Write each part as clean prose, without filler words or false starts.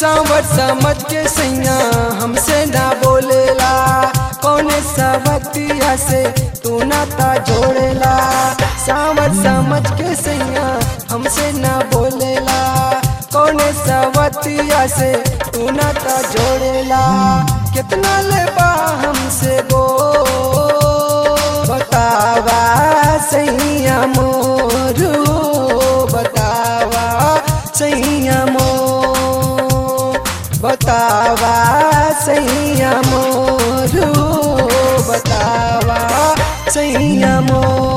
सांवर समझ के सैया हमसे ना बोलेला, कौने सवतिया से तू नाता जोड़ेला। सांवर समझ के सैया हमसे ना बोलेला, कौने सवतिया से तू नाता जोड़ेला। कितना लेबा हमसे गो बतावा सैया मोरू, बतावा सैया मोर, बतावा सैया मोरू, बतावा सैया मोर।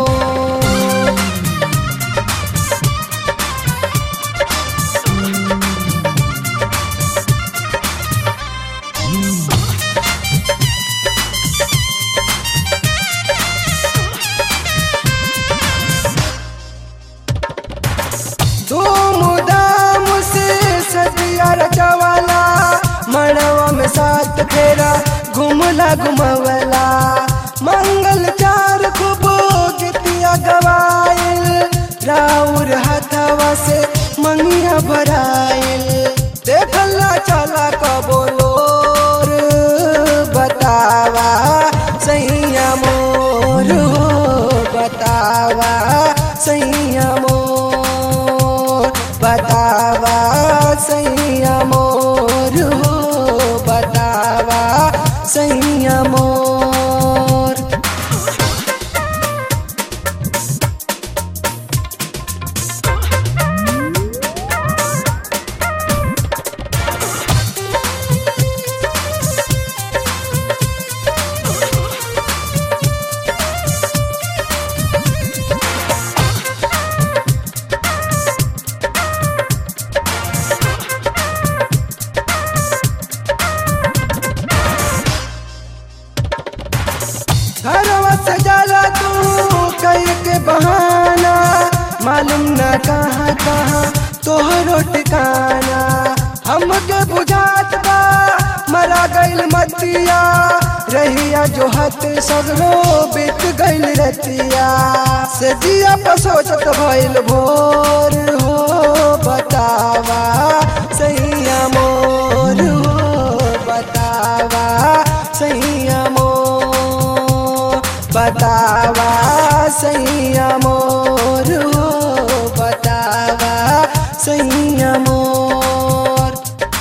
धूमधाम से सदिया रचवाला, मड़वा में साथ फेरा घुमला घुमवला। मंगल चार खूब गीतिया गवाइल, राउर हथवा से मंगिया भराइल। देखला चला कबोलोर, बतावा सैया मोर, बतावा सैया मोर, बतावा सैया मोर, बतावा सैया मोर। घरवा से जाला तू कई के बहाना, मालूम न कहाँ कहाँ तोहरो ठिकाना। हमके बुझात बा मरा गइल मतिया, रहिया जो हत सगरो बीत गइल रतिया। से दिया पर सोचत भइल भोर हो, बतावा सैया मोर, बतावा सैया मोर, बतावा सैया मोर, बतावा सैया मोर।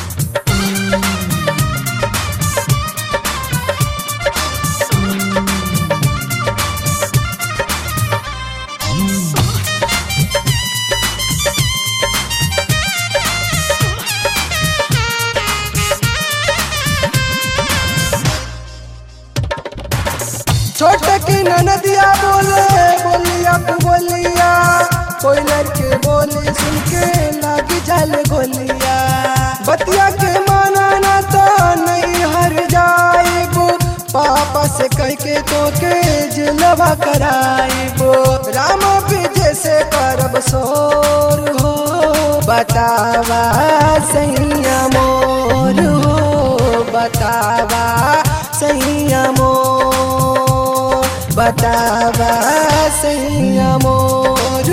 छोटे की ननदिया बोले बोलिया बोलिया, कोई लड़के बोले सुन के लागी जल गोलिया। बतिया के माना ना तो नहीं हर जाइबो, पापा से कह के तो के जलवा कराइबो। राम विजय से करब सोर हो, बतावा सैया मोर, बतावा सैया मोर, बतावा सैया मोर,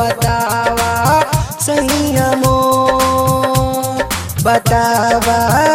बतावा सैया मोर, बतावा